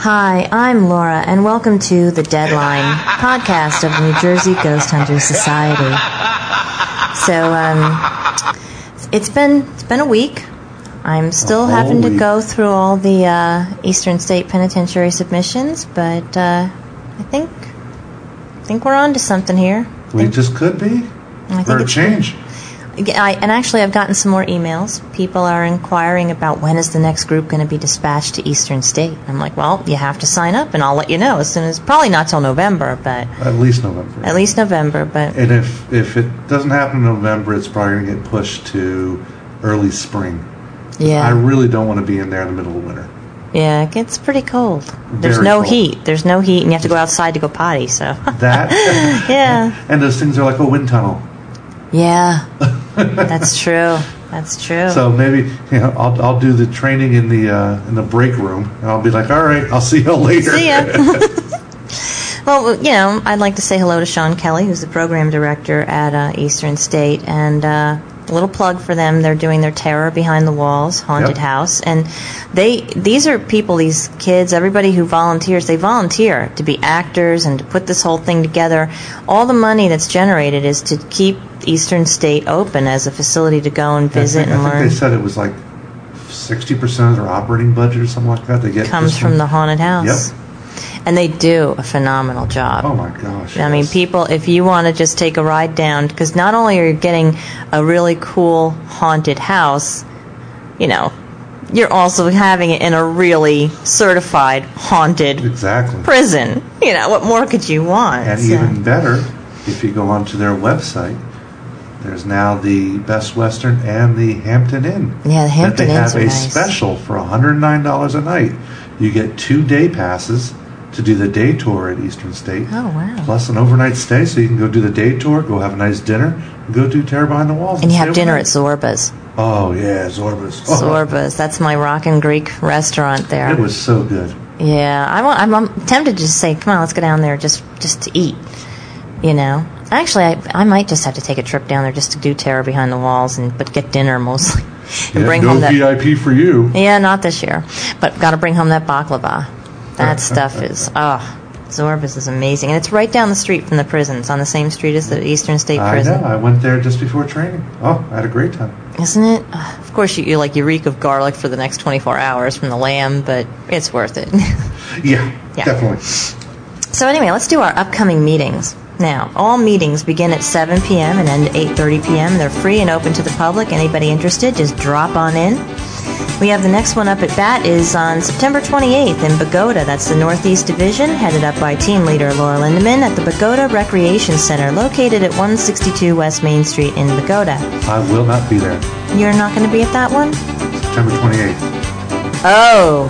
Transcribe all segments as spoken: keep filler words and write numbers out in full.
Hi, I'm Laura, and welcome to The Deadline, podcast of the New Jersey Ghost Hunters Society. So, um, it's been it's been a week. I'm still having to week. go through all the uh, Eastern State Penitentiary submissions, but uh, I think I think we're on to something here. I We think, just could be. I For think a it's change. I, and actually, I've gotten some more emails. People are inquiring about when is the next group going to be dispatched to Eastern State. I'm like, well, you have to sign up, and I'll let you know as soon as, probably not till November, but At least November. at least November. But And if, if it doesn't happen in November, it's probably going to get pushed to early spring. yeah, I really don't want to be in there in the middle of winter. yeah, it gets pretty cold. There's Very no cold. heat. There's no heat, and you have to go outside to go potty. So That. yeah, And those things are like a wind tunnel. yeah, that's true. That's true. So maybe you know I'll I'll do the training in the uh, in the break room, and I'll be like, all right, I'll see you later. See ya. Well, you know, I'd like to say hello to Sean Kelly, who's the program director at uh, Eastern State, and uh, a little plug for them. They're doing their Terror Behind the Walls haunted Yep. house, and they these are people, these kids, everybody who volunteers. They volunteer to be actors and to put this whole thing together. All the money that's generated is to keep Eastern State open as a facility to go and visit I think, and I think learn. they said it was like sixty percent of their operating budget or something like that. They get Comes just from the haunted house. Yep. And they do a phenomenal job. Oh my gosh. I mean, yes. people, if you want to just take a ride down, because not only are you getting a really cool haunted house, you know, you're also having it in a really certified haunted Exactly. prison. You know, what more could you want? And So- even better, if you go onto their website, there's now the Best Western and the Hampton Inn. Yeah, the Hampton that they Inns have are a nice. special for one hundred nine dollars a night. You get two day passes to do the day tour at Eastern State. Oh, wow. Plus an overnight stay, so you can go do the day tour, go have a nice dinner, and go do Terror Behind the Walls. And you stay have dinner at overnight. Zorba's. Oh, yeah, Zorba's. Oh, Zorba's. That's my Rockin' Greek restaurant there. It was so good. Yeah, I want, I'm, I'm tempted to just say, come on, let's go down there just, just to eat, you know. Actually, I, I might just have to take a trip down there just to do Terror Behind the Walls, and but get dinner mostly, and Yeah, bring no home that. V I P for you. Yeah, not this year, but got to bring home that baklava. That stuff is, oh, Zorba's is amazing, and it's right down the street from the prison. It's on the same street as the Eastern State I Prison. know. I went there just before training. Oh, I had a great time. Isn't it? Uh, of course, you, you like you reek of garlic for the next twenty-four hours from the lamb, but it's worth it. Yeah, Yeah. definitely. So anyway, let's do our upcoming meetings. Now, all meetings begin at seven p.m. and end at eight thirty p.m. They're free and open to the public. Anybody interested, just drop on in. We have the next one up at bat is on September twenty-eighth in Bogota. That's the Northeast Division, headed up by team leader Laura Lindemann at the Bogota Recreation Center, located at one sixty-two West Main Street in Bogota. I will not be there. You're not going to be at that one? September twenty-eighth. Oh.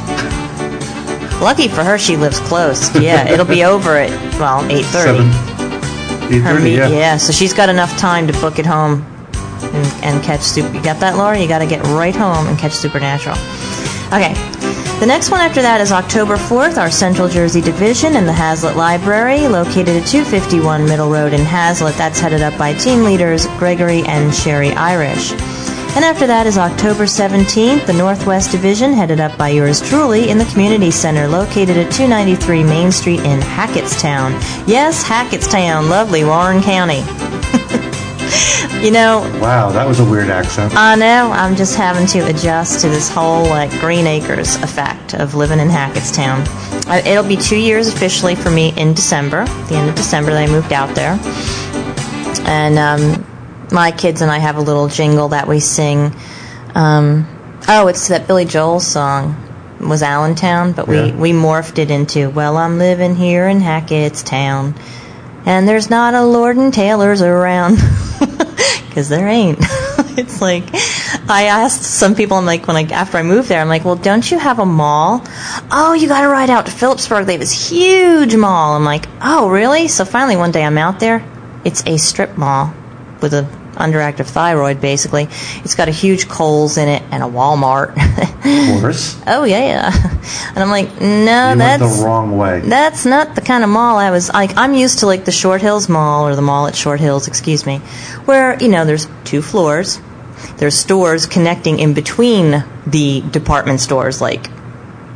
Lucky for her, she lives close. Yeah, it'll be over at, well, eight thirty. Seven. Eight Her thirty. meet- Yeah. yeah, so she's got enough time to book it home and, and catch Super. You got that, Laura? You got to get right home and catch Supernatural. Okay. The next one after that is October fourth, our Central Jersey Division in the Hazlitt Library, located at two fifty-one Middle Road in Hazlitt. That's headed up by team leaders Gregory and Sherry Irish. And after that is October seventeenth, the Northwest Division, headed up by yours truly, in the Community Center, located at two ninety-three Main Street in Hackettstown. Yes, Hackettstown, lovely Warren County. You know, Wow, that was a weird accent. I know, I'm just having to adjust to this whole, like, Green Acres effect of living in Hackettstown. Uh, It'll be two years officially for me in December, the end of December that I moved out there. And um, my kids and I have a little jingle that we sing. Um, oh, it's that Billy Joel song. It was Allentown, but we, Yeah. we morphed it into, well, I'm living here in Hackettstown, and there's not a Lord and Taylor's around. Because there ain't. It's like, I asked some people, I'm like, when I, after I moved there, I'm like, well, don't you have a mall? Oh, you got to ride out to Phillipsburg. They have this huge mall. I'm like, oh, really? So finally one day I'm out there. It's a strip mall with a underactive thyroid, basically. It's got a huge Kohl's in it and a Walmart. Of course. Oh, yeah, yeah. And I'm like, no, You went that's... the wrong way. That's not the kind of mall I was like. I'm used to like the Short Hills Mall, or the mall at Short Hills, excuse me, where, you know, there's two floors. There's stores connecting in between the department stores, like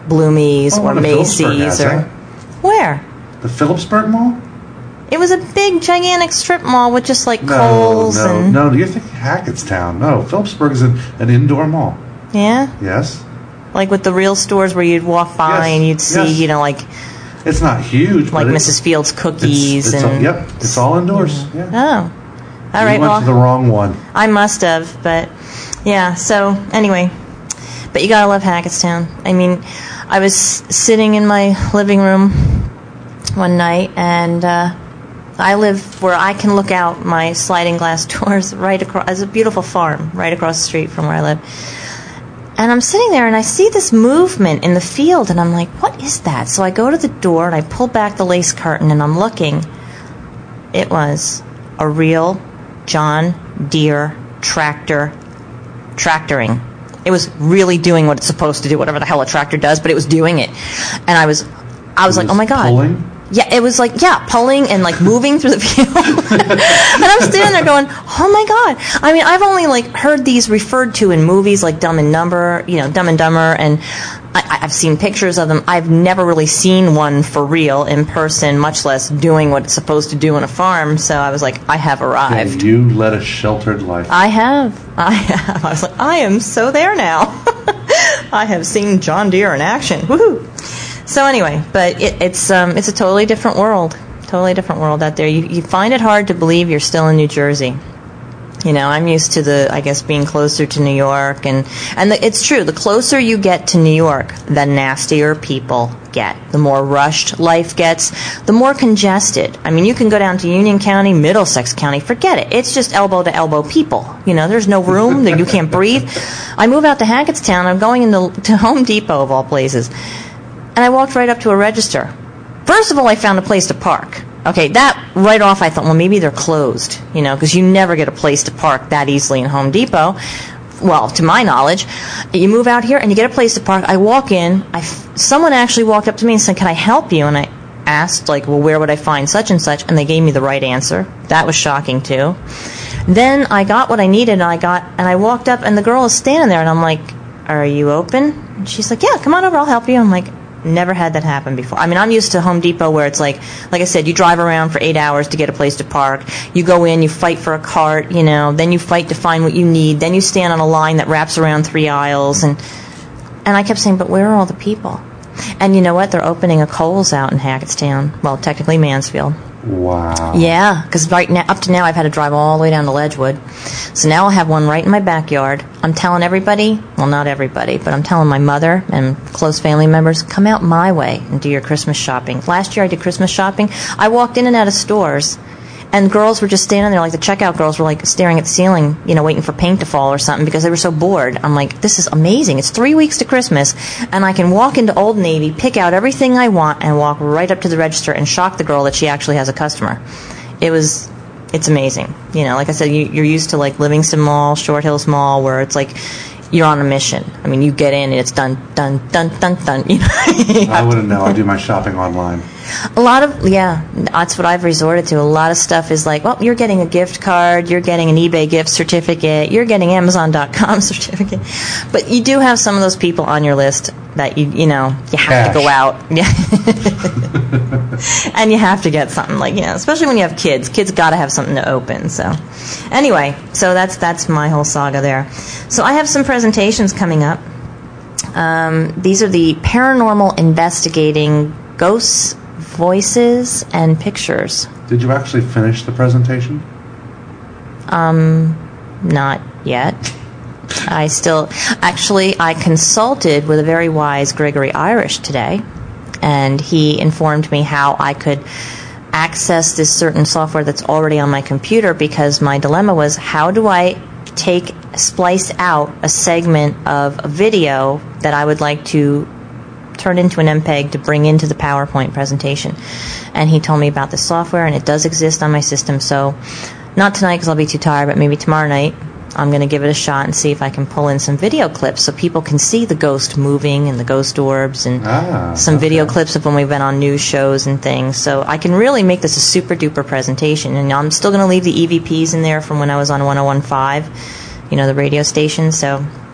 Bloomies Oh, or what Phillipsburg Macy's has or that. where? The Phillipsburg Mall? It was a big, gigantic strip mall with just like No, Kohl's no, and no. You're thinking Hackettstown. No, Phillipsburg is an, an indoor mall. yeah, Yes. like with the real stores where you'd walk by Yes, and you'd see, yes. you know, like It's not huge, like but Missus Fields it's, cookies it's, it's all, and yep, it's all indoors. Yeah. oh, all you right. went Well, to the wrong one. I must have, but yeah. So anyway, but you gotta love Hackettstown. I mean, I was sitting in my living room one night, and uh, I live where I can look out my sliding glass doors right across. It's a beautiful farm right across the street from where I live. And I'm sitting there, and I see this movement in the field, and I'm like, what is that? So I go to the door, and I pull back the lace curtain, and I'm looking. It was a real John Deere tractor tractoring. It was really doing what it's supposed to do, whatever the hell a tractor does, but it was doing it. And I was, I was It like, was oh my God. pulling? Yeah, it was like, yeah, pulling and like moving through the field. And I'm standing there going, oh my God. I mean, I've only like heard these referred to in movies like Dumb and Dumber, you know, Dumb and Dumber, and I, I've seen pictures of them. I've never really seen one for real in person, much less doing what it's supposed to do on a farm. So I was like, I have arrived. Yeah, you led a sheltered life. I have. I have. I was like, I am so there now. I have seen John Deere in action. Woohoo! So anyway, but it, it's um, it's a totally different world. Totally different world out there. You, you find it hard to believe you're still in New Jersey. You know, I'm used to the, I guess, being closer to New York, and and the, it's true. The closer you get to New York, the nastier people get. The more rushed life gets, the more congested. I mean, you can go down to Union County, Middlesex County, forget it. It's just elbow to elbow people. You know, there's no room. There you can't breathe. I move out to Hackettstown. I'm going into to Home Depot of all places, and I walked right up to a register. First of all, I found a place to park. Okay, that right off I thought, well, maybe they're closed, you know, because you never get a place to park that easily in Home Depot. Well, to my knowledge, you move out here and you get a place to park. I walk in. I f- someone actually walked up to me and said, can I help you? And I asked, like, well, where would I find such and such? And they gave me the right answer. That was shocking, too. Then I got what I needed, and I got, and I walked up, and the girl is standing there, and I'm like, are you open? And she's like, yeah, come on over, I'll help you. I'm like, never had that happen before. I mean, I'm used to Home Depot where it's like, like I said, you drive around for eight hours to get a place to park. You go in, you fight for a cart, you know, then you fight to find what you need. Then you stand on a line that wraps around three aisles. And and I kept saying, but where are all the people? And you know what? They're opening a Kohl's out in Hackettstown. Well, technically Mansfield. Wow. Yeah, because right now, up to now, I've had to drive all the way down to Ledgewood. So now I'll have one right in my backyard. I'm telling everybody, well, not everybody, but I'm telling my mother and close family members, come out my way and do your Christmas shopping. Last year I did Christmas shopping. I walked in and out of stores, and girls were just standing there, like the checkout girls were like staring at the ceiling, you know, waiting for paint to fall or something because they were so bored. I'm like, this is amazing. It's three weeks to Christmas, and I can walk into Old Navy, pick out everything I want, and walk right up to the register and shock the girl that she actually has a customer. It was, it's amazing. You know, like I said, you, you're used to like Livingston Mall, Short Hills Mall, where it's like you're on a mission. I mean, you get in and it's done, done, done, done, done. You know, I wouldn't know. I do my shopping online. A lot of, yeah, that's what I've resorted to. A lot of stuff is like, well, you're getting a gift card, you're getting an eBay gift certificate, you're getting Amazon dot com certificate. But you do have some of those people on your list that, you you know, you have Cash. to go out. Yeah. And you have to get something, like, you know, especially when you have kids. Kids got to have something to open. So anyway, so that's that's my whole saga there. So I have some presentations coming up. Um, these are the paranormal investigating ghosts, voices, and pictures. Did you actually finish the presentation? Um, not yet. I still, actually, I consulted with a very wise Gregory Irish today, and he informed me how I could access this certain software that's already on my computer, because my dilemma was, how do I take, splice out a segment of a video that I would like to turn into an M P E G to bring into the PowerPoint presentation. And he told me about the software, and it does exist on my system. So not tonight because I'll be too tired, but maybe tomorrow night I'm going to give it a shot and see if I can pull in some video clips so people can see the ghost moving and the ghost orbs, and Ah, some okay. video clips of when we've been on news shows and things. So I can really make this a super duper presentation. And I'm still going to leave the E V Ps in there from when I was on one oh one point five, you know, the radio station. So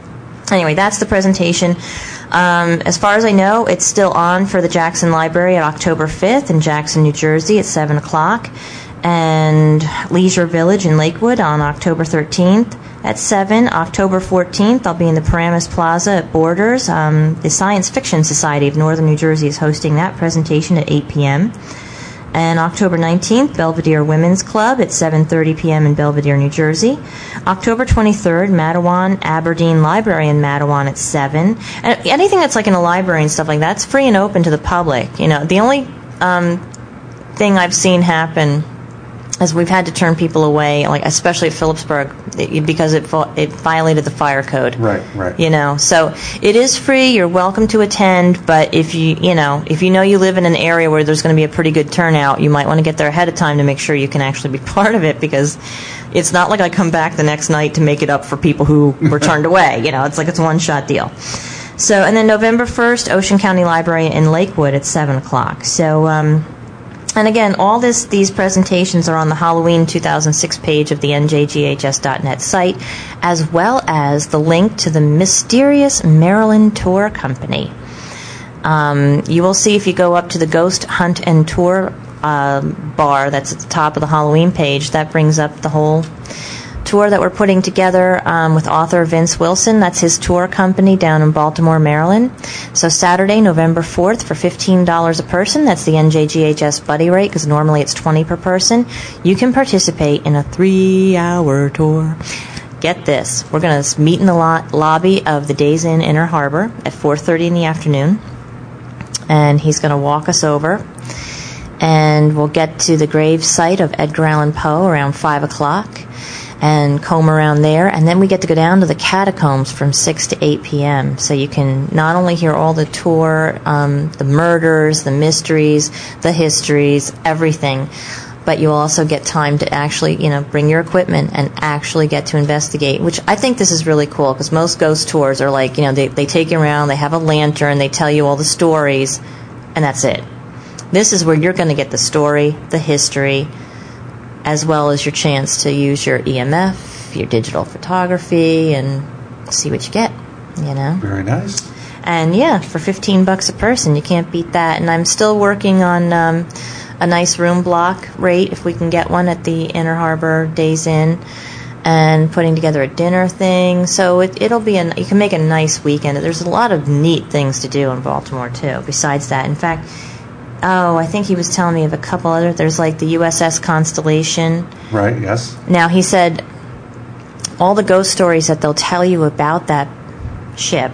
Anyway, that's the presentation. Um, as far as I know, it's still on for the Jackson Library at October fifth in Jackson, New Jersey at seven o'clock. And Leisure Village in Lakewood on October thirteenth at seven. October fourteenth, I'll be in the Paramus Plaza at Borders. Um, the Science Fiction Society of Northern New Jersey is hosting that presentation at eight p.m. And October nineteenth, Belvedere Women's Club at seven thirty p.m. in Belvedere, New Jersey. October twenty-third, Matawan Aberdeen Library in Matawan at seven. And anything that's like in a library and stuff like that, it's free and open to the public. You know, the only um, thing I've seen happen is we've had to turn people away, like especially at Phillipsburg, it, because it it violated the fire code. Right, right. You know, so it is free. You're welcome to attend, but if you you know if you know you live in an area where there's going to be a pretty good turnout, you might want to get there ahead of time to make sure you can actually be part of it, because it's not like I come back the next night to make it up for people who were turned away. You know, it's like it's a one-shot deal. So, and then November first, Ocean County Library in Lakewood at seven o'clock. So. Um, And again, all this these presentations are on the Halloween two thousand six page of the N J G H S dot net site, as well as the link to the Mysterious Maryland Tour Company. Um, you will see if you go up to the Ghost Hunt and Tour uh, bar that's at the top of the Halloween page, that brings up the whole tour that we're putting together um, with author Vince Wilson. That's his tour company down in Baltimore, Maryland. So Saturday, November fourth, for fifteen dollars a person, that's the N J G H S buddy rate, because normally it's twenty dollars per person, you can participate in a three-hour tour. Get this. We're going to meet in the lo- lobby of the Days Inn Inner Harbor at four thirty in the afternoon, and he's going to walk us over, and we'll get to the grave site of Edgar Allan Poe around five o'clock. And comb around there, and then we get to go down to the catacombs from six to eight p.m. So you can not only hear all the tour, um, the murders, the mysteries, the histories, everything, but you'll also get time to actually, you know, bring your equipment and actually get to investigate, which I think this is really cool, because most ghost tours are like, you know, they, they take you around, they have a lantern, they tell you all the stories, and that's it. This is where you're going to get the story, the history, as well as your chance to use your E M F, your digital photography, and see what you get, you know? Very nice. And yeah, for fifteen bucks a person, you can't beat that. And I'm still working on um, a nice room block rate, if we can get one at the Inner Harbor Days Inn, and putting together a dinner thing. So it, it'll be, a, you can make a nice weekend. There's a lot of neat things to do in Baltimore, too, besides that. In fact, Oh, I think he was telling me of a couple other. There's like the U S S Constellation. Right, yes. Now, he said all the ghost stories that they'll tell you about that ship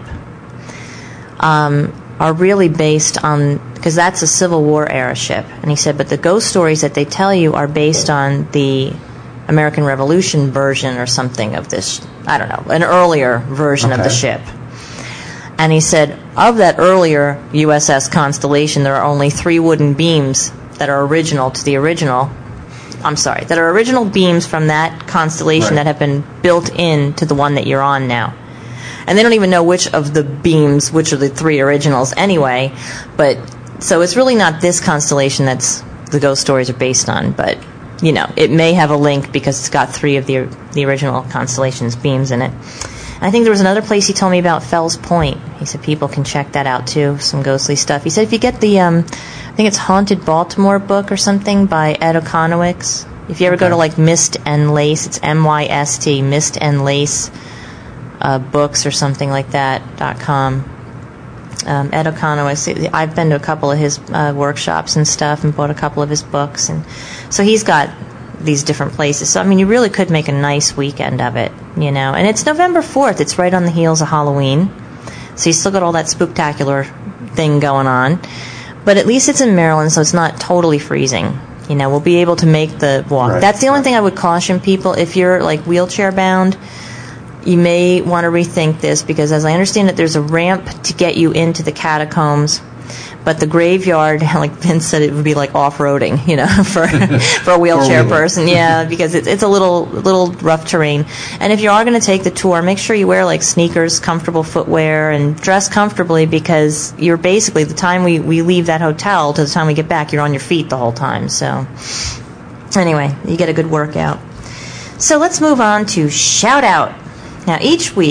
um, are really based on, because that's a Civil War era ship. And he said, but the ghost stories that they tell you are based on the American Revolution version or something of this, I don't know, an earlier version okay. of the ship. And he said, of that earlier U S S Constellation, there are only three wooden beams that are original to the original. I'm sorry, that are original beams from that constellation right. that have been built into the one that you're on now. And they don't even know which of the beams, which are the three originals anyway. But so it's really not this constellation that's the ghost stories are based on. But, you know, it may have a link because it's got three of the the original constellation's beams in it. I think there was another place he told me about, Fells Point. He said people can check that out, too, some ghostly stuff. He said if you get the, um, I think it's Haunted Baltimore book or something by Ed Okonowicz. If you ever okay. go to, like, Mist and Lace, it's M Y S T, Mist and Lace uh, books or something like that, dot com. Um, Ed Okonowicz, I've been to a couple of his uh, workshops and stuff and bought a couple of his books. And so he's got these different places. So, I mean, you really could make a nice weekend of it, you know. And it's November fourth. It's right on the heels of Halloween. So you still got all that spooktacular thing going on. But at least it's in Maryland, so it's not totally freezing. You know, we'll be able to make the walk. Right. That's the only thing I would caution people. If you're, like, wheelchair-bound, you may want to rethink this, because as I understand it, there's a ramp to get you into the catacombs. But the graveyard, like Vince said, it would be like off-roading, you know, for for a wheelchair person. Yeah, because it's it's a little little rough terrain. And if you are going to take the tour, make sure you wear like sneakers, comfortable footwear, and dress comfortably, because you're basically, the time we, we leave that hotel to the time we get back, you're on your feet the whole time. So anyway, you get a good workout. So let's move on to Shout Out. Now, each week,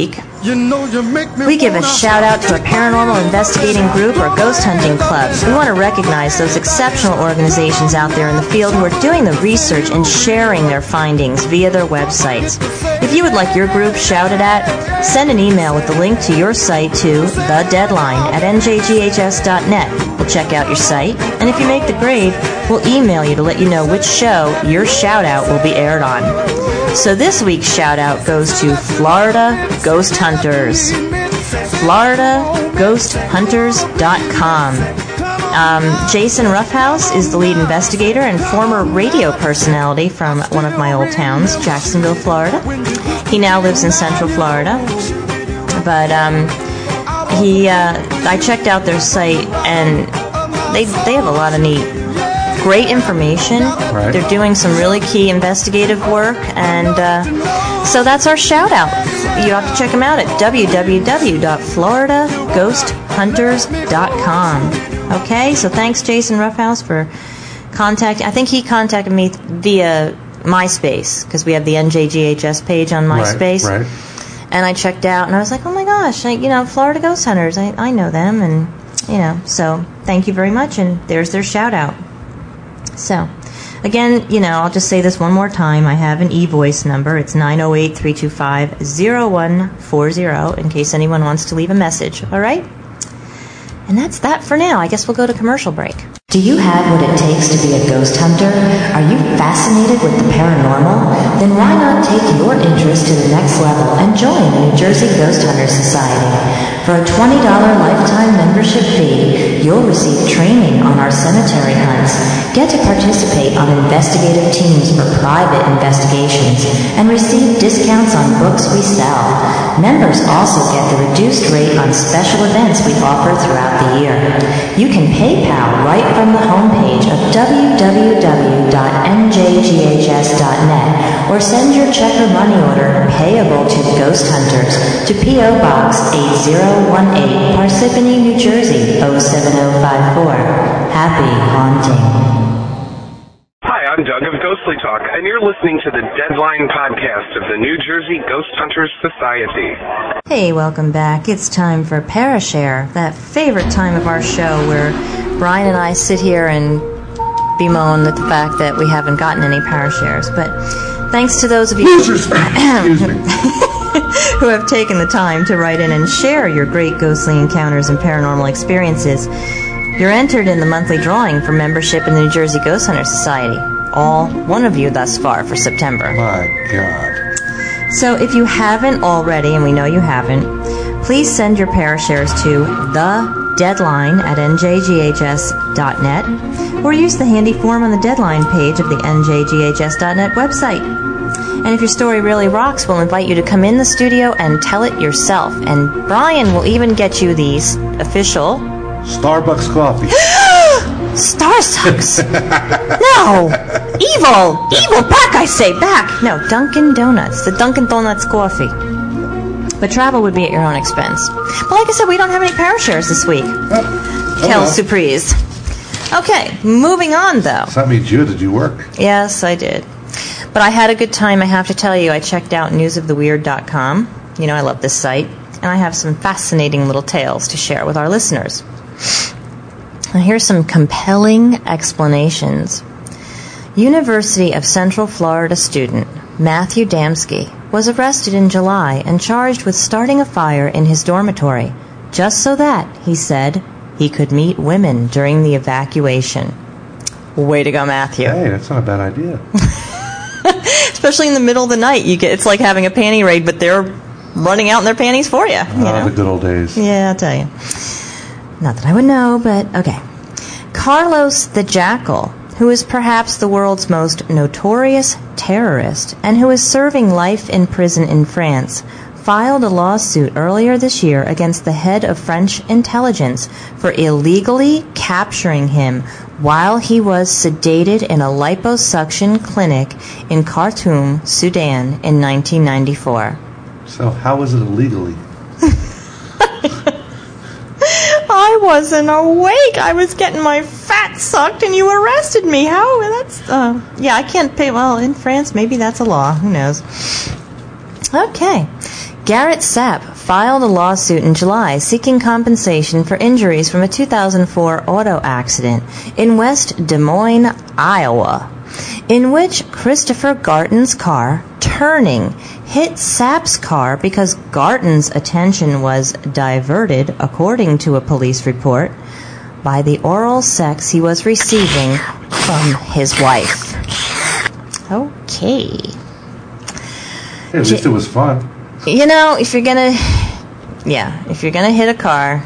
You know you make me We give a wanna- shout out to a paranormal investigating group or ghost hunting club. We want to recognize those exceptional organizations out there in the field who are doing the research and sharing their findings via their websites. If you would like your group shouted at, send an email with the link to your site to the deadline at n j g h s dot net. We'll check out your site, and if you make the grade, we'll email you to let you know which show your shout out will be aired on. So this week's shout out goes to Florida Ghost Hunters. Florida Ghost Hunters dot com. Um, Jason Roughhouse is the lead investigator and former radio personality from one of my old towns, Jacksonville, Florida. He now lives in Central Florida. But um, he, uh, I checked out their site, and they they have a lot of neat, great information. Right. They're doing some really key investigative work, and uh, so that's our shout out. You have to check them out at w w w dot florida ghost hunters dot com. Okay, so thanks, Jason Roughhouse, for contacting. I think he contacted me via MySpace, because we have the N J G H S page on MySpace. Right, right. And I checked out, and I was like, oh my gosh, I, you know, Florida Ghost Hunters, I, I know them, and, you know, so thank you very much, and there's their shout out. So, again, you know, I'll just say this one more time. I have an e-voice number. It's nine oh eight, three two five, oh one four oh in case anyone wants to leave a message, all right? And that's that for now. I guess we'll go to commercial break. Do you have what it takes to be a ghost hunter? Are you fascinated with the paranormal? Then why not take your interest to the next level and join the New Jersey Ghost Hunters Society? For a twenty dollars lifetime membership fee, you'll receive training on our cemetery hunts, get to participate on investigative teams for private investigations, and receive discounts on books we sell. Members also get the reduced rate on special events we offer throughout the year. You can PayPal right from the homepage of w w w dot n j g h s dot net or send your check or money order payable to Ghost Hunters to P O Box eight oh one eight, Parsippany, New Jersey oh seven oh five four. Happy haunting. Hi, I'm Doug of Ghostly Talk, and you're listening to the Deadline podcast of the New Jersey Ghost Hunters Society. Hey, welcome back. It's time for Parashare, that favorite time of our show where Brian and I sit here and bemoan at the fact that we haven't gotten any Parashares. But thanks to those of you Excuse me. who have taken the time to write in and share your great ghostly encounters and paranormal experiences, you're entered in the monthly drawing for membership in the New Jersey Ghost Hunter Society. All one of you thus far for September. My God. So if you haven't already, and we know you haven't, please send your Parashares to the Deadline at n j g h s dot net or use the handy form on the Deadline page of the n j g h s dot net website. And if your story really rocks, we'll invite you to come in the studio and tell it yourself. And Brian will even get you the official Starbucks coffee. Starsucks. No. Evil. Evil. Back, I say. Back. No, Dunkin' Donuts. The Dunkin' Donuts coffee. But travel would be at your own expense. But like I said, we don't have any Parashares this week. Oh, Quelle well. surprise. Okay, moving on, though. Does that mean you? Did you work? Yes, I did. But I had a good time, I have to tell you. I checked out news of the weird dot com. You know, I love this site. And I have some fascinating little tales to share with our listeners. Now, here's some compelling explanations. University of Central Florida student Matthew Damsky was arrested in July and charged with starting a fire in his dormitory, just so that, he said, he could meet women during the evacuation. Way to go, Matthew. Hey, that's not a bad idea. Especially in the middle of the night, you get it's like having a panty raid, but they're running out in their panties for you. you Oh, know? the good old days. Yeah, I'll tell you. Not that I would know, but okay. Carlos the Jackal, who is perhaps the world's most notorious terrorist and who is serving life in prison in France, filed a lawsuit earlier this year against the head of French intelligence for illegally capturing him while he was sedated in a liposuction clinic in Khartoum, Sudan in nineteen ninety-four. So how is it illegally? I wasn't awake. I was getting my fat sucked and you arrested me. How? That's, uh, yeah, I can't pay. Well, in France, maybe that's a law. Who knows? Okay. Garrett Sapp, filed a lawsuit in July seeking compensation for injuries from a two thousand four auto accident in West Des Moines, Iowa, in which Christopher Garton's car, turning, hit Sapp's car because Garton's attention was diverted, according to a police report, by the oral sex he was receiving from his wife. Okay. Hey, at least it was fun. You know, if you're gonna, yeah, if you're gonna hit a car,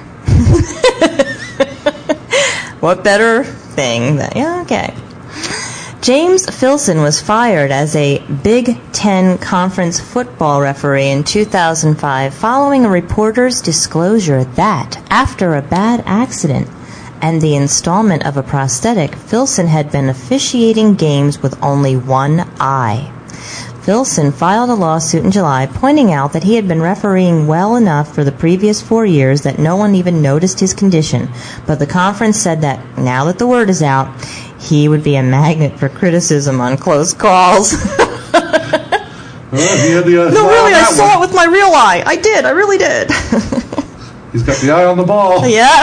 what better thing than, yeah, okay. James Filson was fired as a Big Ten Conference football referee in two thousand five following a reporter's disclosure that, after a bad accident and the installment of a prosthetic, Filson had been officiating games with only one eye. Filson filed a lawsuit in July pointing out that he had been refereeing well enough for the previous four years that no one even noticed his condition, but the conference said that, now that the word is out, he would be a magnet for criticism on close calls. Well, he had the, uh, no, really, I saw one. it with my real eye. I did, I really did. He's got the eye on the ball. Yeah.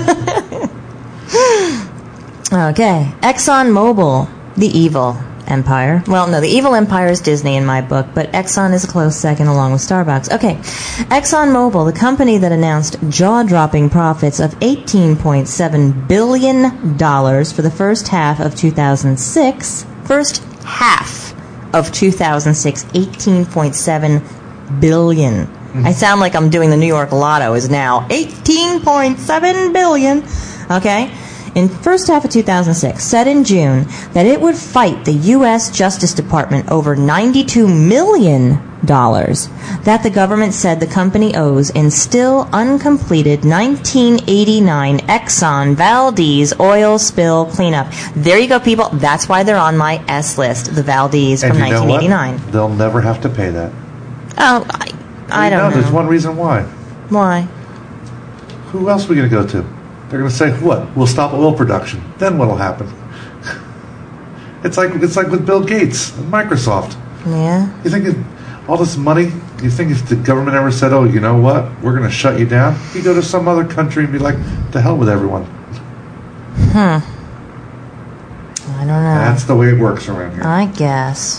Okay, ExxonMobil, the evil empire. Well, no, the evil empire is Disney in my book, but Exxon is a close second along with Starbucks. Okay, ExxonMobil, the company that announced jaw-dropping profits of eighteen point seven billion dollars for the first half of two thousand six, first half of two thousand six, eighteen point seven billion dollars. Mm-hmm. I sound like I'm doing the New York Lotto, is now eighteen point seven billion dollars. Okay? In first half of two thousand six, said in June that it would fight the U S Justice Department over ninety-two million dollars that the government said the company owes in still uncompleted nineteen eighty-nine Exxon Valdez oil spill cleanup. There you go, people. That's why they're on my S list, the Valdez and from you know nineteen eighty-nine. What? They'll never have to pay that. Oh, I, I don't know. know. There's one reason why. Why? Who else are we going to go to? They're going to say, what? We'll stop oil production. Then what'll happen? It's like it's like with Bill Gates and Microsoft. Yeah. You think it, all this money, you think if the government ever said, oh, you know what? We're going to shut you down, you go to some other country and be like, to hell with everyone. Hmm. I don't know. That's the way it works around here. I guess.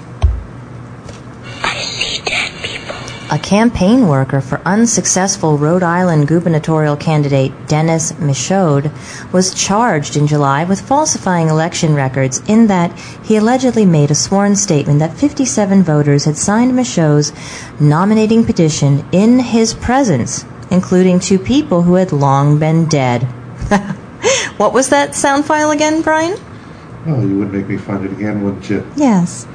A campaign worker for unsuccessful Rhode Island gubernatorial candidate Dennis Michaud was charged in July with falsifying election records in that he allegedly made a sworn statement that fifty-seven voters had signed Michaud's nominating petition in his presence, including two people who had long been dead. What was that sound file again, Brian? Oh, you would make me find it again, wouldn't you? Yes.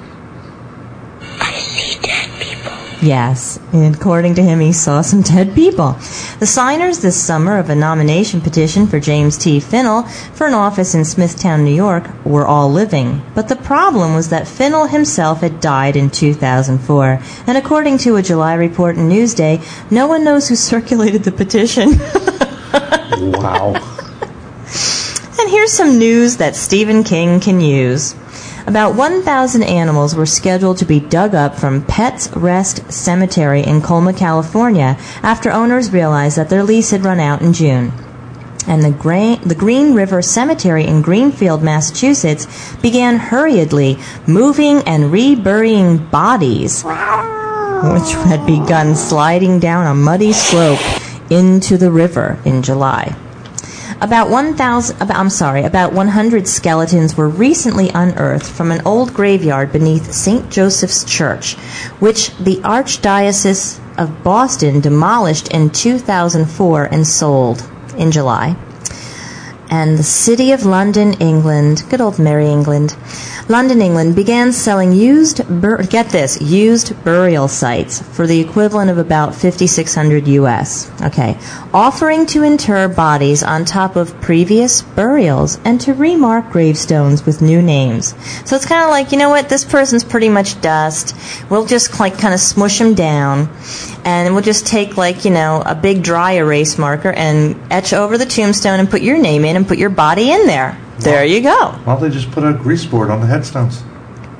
Yes, and according to him, he saw some dead people. The signers this summer of a nomination petition for James T. Finnell for an office in Smithtown, New York, were all living. But the problem was that Finnell himself had died in two thousand four. And according to a July report in Newsday, no one knows who circulated the petition. Wow. And here's some news that Stephen King can use. About one thousand animals were scheduled to be dug up from Pets Rest Cemetery in Colma, California, after owners realized that their lease had run out in June. And the, Gra- the Green River Cemetery in Greenfield, Massachusetts, began hurriedly moving and reburying bodies, which had begun sliding down a muddy slope into the river in July. About one thousand, about, I'm sorry, about one hundred skeletons were recently unearthed from an old graveyard beneath Saint Joseph's Church, which the Archdiocese of Boston demolished in two thousand four and sold in July. And the City of London, England, good old Merry England, London, England, began selling used, bur- get this, used burial sites for the equivalent of about fifty-six hundred U S. Okay. Offering to inter bodies on top of previous burials and to remark gravestones with new names. So it's kind of like, you know what, this person's pretty much dust. We'll just like kind of smush him down. And we'll just take, like, you know, a big dry erase marker and etch over the tombstone and put your name in and put your body in there. There you go. Why don't they just put a grease board on the headstones?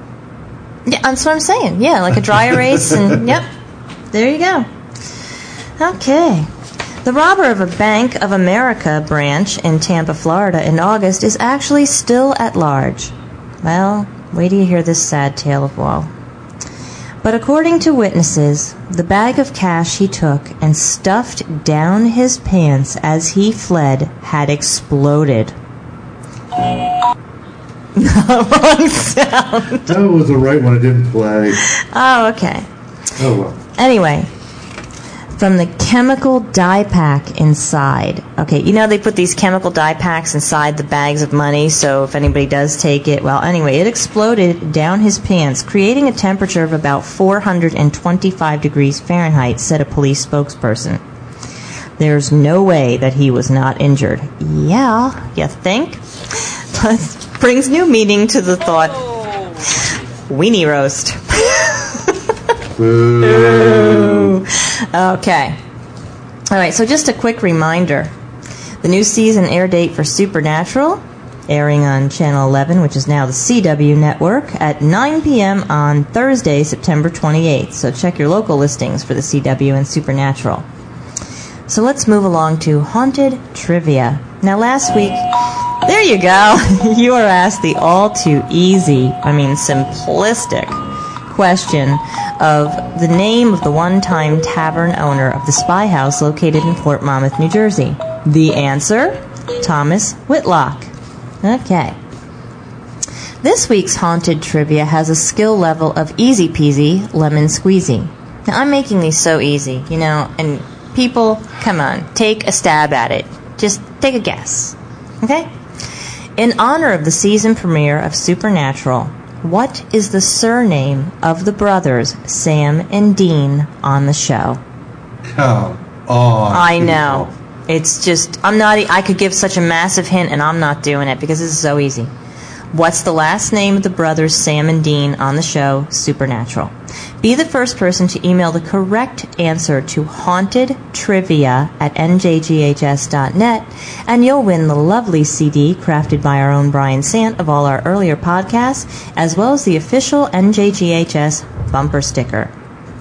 Yeah, that's what I'm saying. Yeah, like a dry erase and, yep, there you go. Okay. The robber of a Bank of America branch in Tampa, Florida in August is actually still at large. Well, wait till you hear this sad tale of woe. But according to witnesses, the bag of cash he took and stuffed down his pants as he fled had exploded. Wrong sound. That was the right one. It didn't play. Oh, okay. Oh, well. Anyway, from the chemical dye pack inside. Okay, you know they put these chemical dye packs inside the bags of money, so if anybody does take it, well, anyway, it exploded down his pants, creating a temperature of about four hundred twenty-five degrees Fahrenheit, said a police spokesperson. There's no way that he was not injured. Yeah, you think? But brings new meaning to the thought. Weenie roast. Boo. Okay. All right, so just a quick reminder. The new season air date for Supernatural, airing on Channel eleven, which is now the C W network, at nine p.m. on Thursday, September twenty-eighth. So check your local listings for the C W and Supernatural. So let's move along to Haunted Trivia. Now, last week, there you go. You were asked the all too easy, I mean simplistic, question of the name of the one-time tavern owner of the Spy House located in Fort Monmouth, New Jersey. The answer? Thomas Whitlock. Okay. This week's Haunted Trivia has a skill level of easy peasy lemon squeezy. Now, I'm making these so easy, you know, and people, come on, take a stab at it. Just take a guess. Okay? In honor of the season premiere of Supernatural, what is the surname of the brothers Sam and Dean on the show? Come on. I know. It's just, I'm not, I could give such a massive hint and I'm not doing it because this is so easy. What's the last name of the brothers Sam and Dean on the show Supernatural? Be the first person to email the correct answer to hauntedtrivia at n j g h s dot net, and you'll win the lovely C D crafted by our own Brian Sant of all our earlier podcasts, as well as the official N J G H S bumper sticker.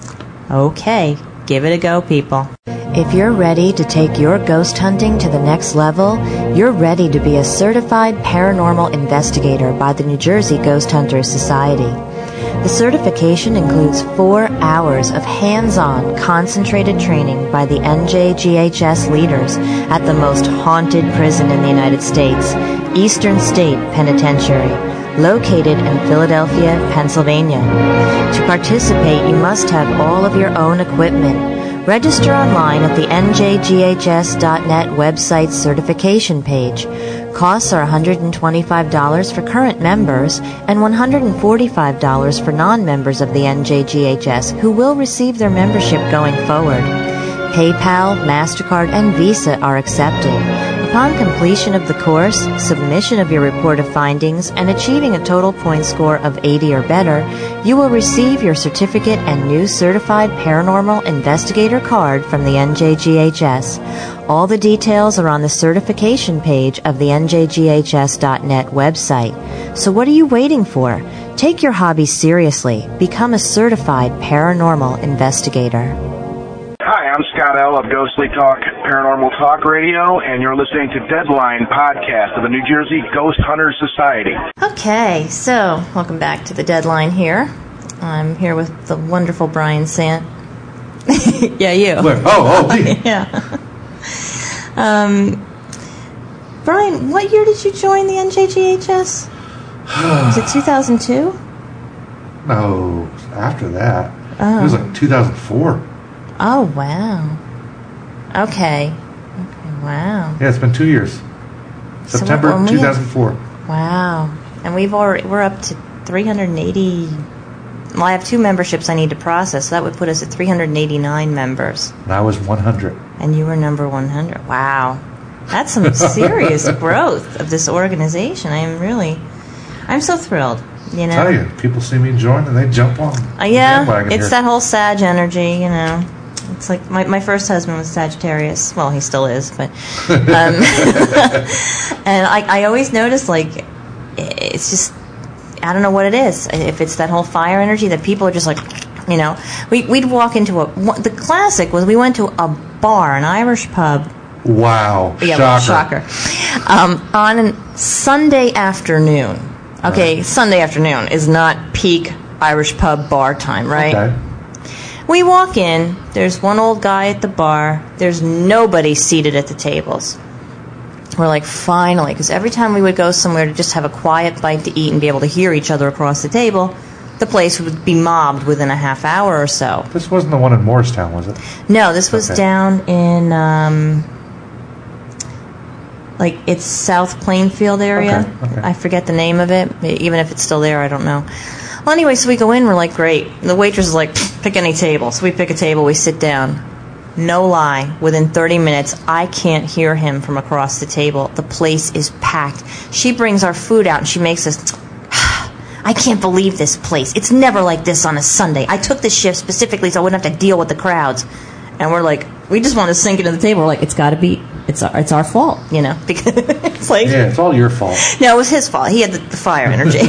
Okay, give it a go, people. If you're ready to take your ghost hunting to the next level, you're ready to be a certified paranormal investigator by the New Jersey Ghost Hunters Society. The certification includes four hours of hands-on, concentrated training by the N J G H S leaders at the most haunted prison in the United States, Eastern State Penitentiary, located in Philadelphia, Pennsylvania. To participate, you must have all of your own equipment. Register online at the n j g h s dot net website certification page. Costs are one hundred twenty-five dollars for current members and one hundred forty-five dollars for non-members of the N J G H S who will receive their membership going forward. PayPal, MasterCard, and Visa are accepted. Upon completion of the course, submission of your report of findings, and achieving a total point score of eighty or better, you will receive your certificate and new Certified Paranormal Investigator card from the N J G H S. All the details are on the certification page of the n j g h s dot net website. So what are you waiting for? Take your hobby seriously. Become a certified paranormal investigator. Hi, I'm Scott L. of Ghostly Talk Paranormal Talk Radio, and you're listening to Deadline Podcast of the New Jersey Ghost Hunters Society. Okay, so welcome back to the Deadline here. I'm here with the wonderful Brian Sant. Yeah, you. Where? Oh, oh, me. Yeah. Um, Brian, what year did you join the N J G H S? Was it two thousand two? No, after that. Oh. It was like two thousand four. Oh, wow. Okay. Okay, wow. Yeah, it's been two years. September so two thousand four. Have, wow. And we've already, we're up to three hundred eighty. Well, I have two memberships I need to process, so that would put us at three hundred eighty-nine members. And I was one hundred. And you were number one hundred. Wow. That's some serious growth of this organization. I am really, I'm so thrilled. You know? I tell you, people see me join and they jump on. Uh, yeah, it's here. that whole Sag energy, you know. It's like my, my first husband was Sagittarius. Well, he still is, but um, and I I always notice like it's just I don't know what it is. If it's that whole fire energy that people are just like, you know, we we'd walk into a the classic was we went to a bar, an Irish pub. Wow. Yeah, shocker. Well, shocker. Um, on a Sunday afternoon. Okay, right. Sunday afternoon is not peak Irish pub bar time, right? Okay. We walk in, there's one old guy at the bar, there's nobody seated at the tables. We're like, finally, because every time we would go somewhere to just have a quiet bite to eat and be able to hear each other across the table, the place would be mobbed within a half hour or so. This wasn't the one in Morristown, was it? No, this was okay. down in, um, like, it's South Plainfield area. Okay. Okay. I forget the name of it. Even if it's still there, I don't know. Well, anyway, so we go in, we're like, great. And the waitress is like, pick any table. So we pick a table, we sit down. No lie, within thirty minutes, I can't hear him from across the table. The place is packed. She brings our food out and she makes us, I can't believe this place. It's never like this on a Sunday. I took this shift specifically so I wouldn't have to deal with the crowds. And we're like, we just want to sink into the table. We're like, it's got to be, it's our, it's our fault, you know, because it's like, yeah, it's all your fault. No, it was his fault. He had the, the fire energy.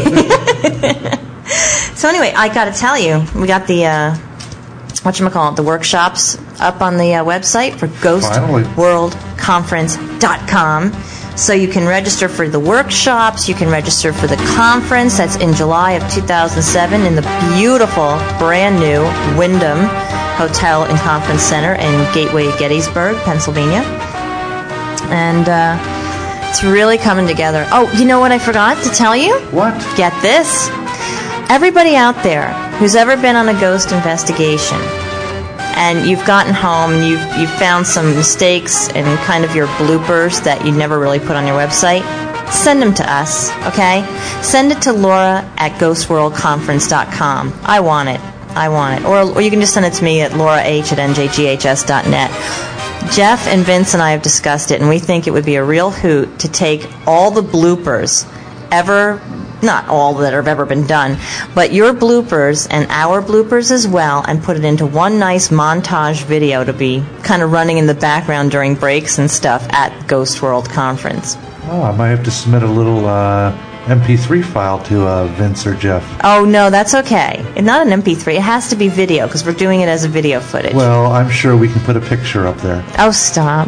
So anyway, I got to tell you, we got the, uh, whatchamacallit, the workshops up on the uh, website for ghost world conference dot com. So you can register for the workshops, you can register for the conference. That's in July of two thousand seven in the beautiful, brand new Wyndham Hotel and Conference Center in Gateway, Gettysburg, Pennsylvania. And uh, it's really coming together. Oh, you know what I forgot to tell you? What? Get this. Everybody out there who's ever been on a ghost investigation and you've gotten home and you've, you've found some mistakes and kind of your bloopers that you never really put on your website, send them to us, okay? Send it to Laura at ghost world conference dot com. I want it. I want it. Or, or you can just send it to me at laura h at n j g h s dot net. Jeff and Vince and I have discussed it, and we think it would be a real hoot to take all the bloopers ever, not all that have ever been done, but your bloopers and our bloopers as well, and put it into one nice montage video to be kind of running in the background during breaks and stuff at Ghost World Conference. Oh, I might have to submit a little uh, M P three file to uh, Vince or Jeff. Oh, no, that's okay. It's not an M P three. It has to be video, because we're doing it as a video footage. Well, I'm sure we can put a picture up there. Oh, stop.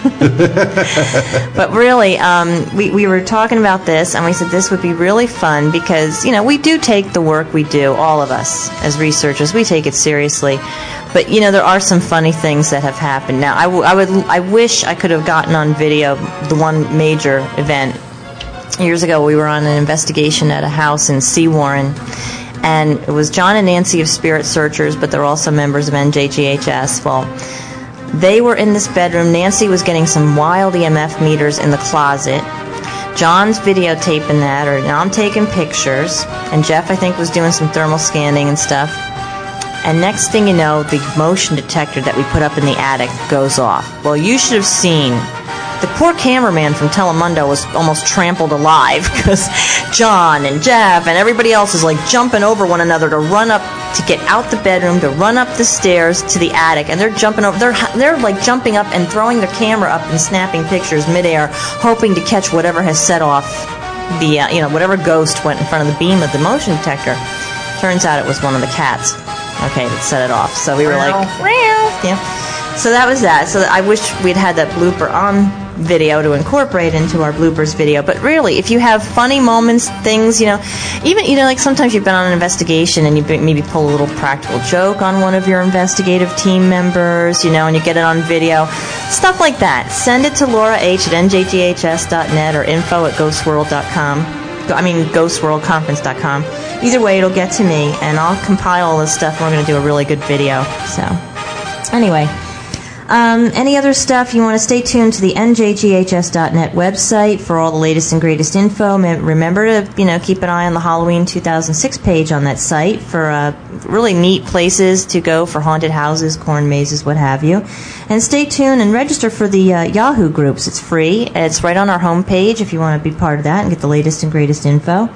But really, um, we, we were talking about this, and we said this would be really fun, because, you know, we do take the work we do, all of us, as researchers. We take it seriously. But, you know, there are some funny things that have happened. Now, I, w- I, would, I wish I could have gotten on video the one major event. Years ago, we were on an investigation at a house in Seawarren, and it was John and Nancy of Spirit Searchers, but they're also members of N J G H S. Well, they were in this bedroom. Nancy was getting some wild E M F meters in the closet. John's videotaping that, or now I'm taking pictures, and Jeff, I think, was doing some thermal scanning and stuff. And next thing you know, the motion detector that we put up in the attic goes off. Well, you should have seen. The poor cameraman from Telemundo was almost trampled alive because John and Jeff and everybody else is like jumping over one another to run up, to get out the bedroom, to run up the stairs to the attic, and they're jumping over. They're they're like jumping up and throwing their camera up and snapping pictures midair, hoping to catch whatever has set off the uh, you know whatever ghost went in front of the beam of the motion detector. Turns out it was one of the cats. Okay, that set it off. So we were like, yeah. So that was that. So I wish we'd had that blooper on video to incorporate into our bloopers video. But really, if you have funny moments, things, you know, even, you know, like sometimes you've been on an investigation and you maybe pull a little practical joke on one of your investigative team members, you know, and you get it on video, stuff like that. Send it to Laura H at n j g h s dot net or info at ghost world dot com. I mean, ghost world conference dot com. Either way, it'll get to me, and I'll compile all this stuff, and we're going to do a really good video. So, anyway. Um, any other stuff, you want to stay tuned to the n j g h s dot net website for all the latest and greatest info. Remember to, you know, keep an eye on the Halloween two thousand six page on that site for uh, really neat places to go for haunted houses, corn mazes, what have you. And stay tuned and register for the uh, Yahoo groups. It's free. It's right on our homepage if you want to be part of that and get the latest and greatest info.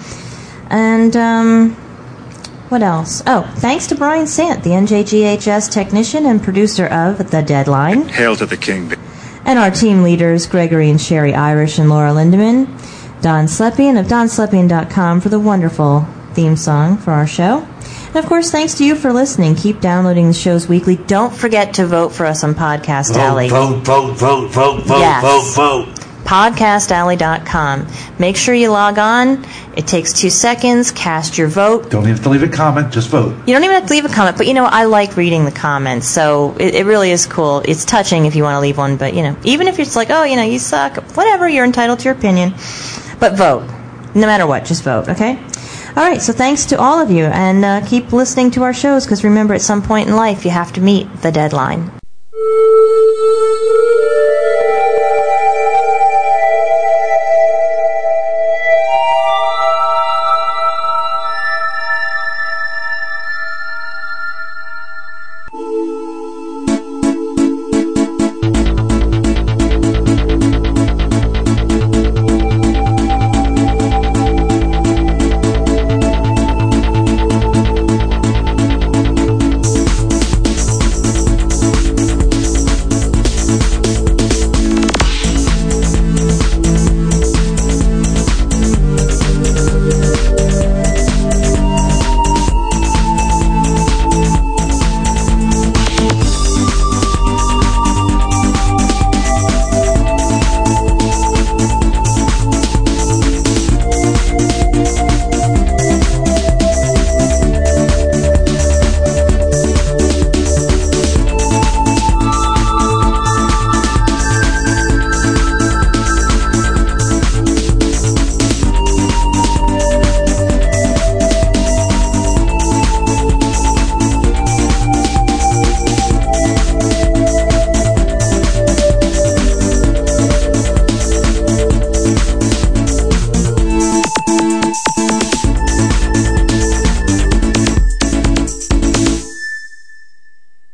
And, um... what else? Oh, thanks to Brian Sant, the N J G H S technician and producer of The Deadline. Hail to the king. And our team leaders, Gregory and Sherry Irish and Laura Lindemann. Don Slepian of don slepian dot com for the wonderful theme song for our show. And, of course, thanks to you for listening. Keep downloading the shows weekly. Don't forget to vote for us on Podcast vote, Alley. Vote, vote, vote, vote, vote, yes. vote, vote. podcast alley dot com. Make sure you log on. It takes two seconds. Cast your vote. Don't even have to leave a comment. Just vote. You don't even have to leave a comment, but, you know, I like reading the comments, so it, it really is cool. It's touching if you want to leave one, but, you know, even if you're just like, oh, you know, you suck, whatever, you're entitled to your opinion. But vote. No matter what, just vote, okay? All right, so thanks to all of you, and uh, keep listening to our shows, because remember, at some point in life, you have to meet the deadline.